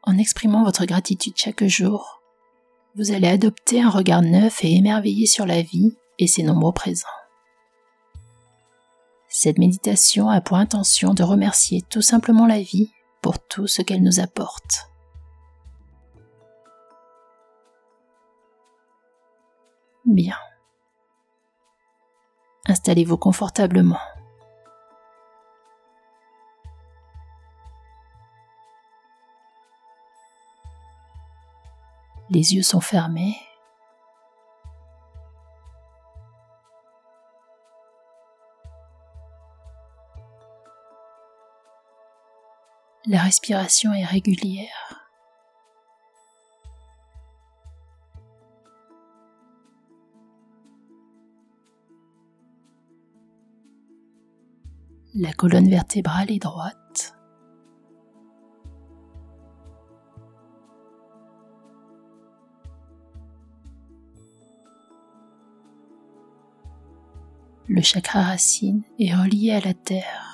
En exprimant votre gratitude chaque jour, vous allez adopter un regard neuf et émerveillé sur la vie et ses nombreux présents. Cette méditation a pour intention de remercier tout simplement la vie pour tout ce qu'elle nous apporte. Bien. Installez-vous confortablement. Les yeux sont fermés. La respiration est régulière. La colonne vertébrale est droite. Le chakra racine est relié à la terre.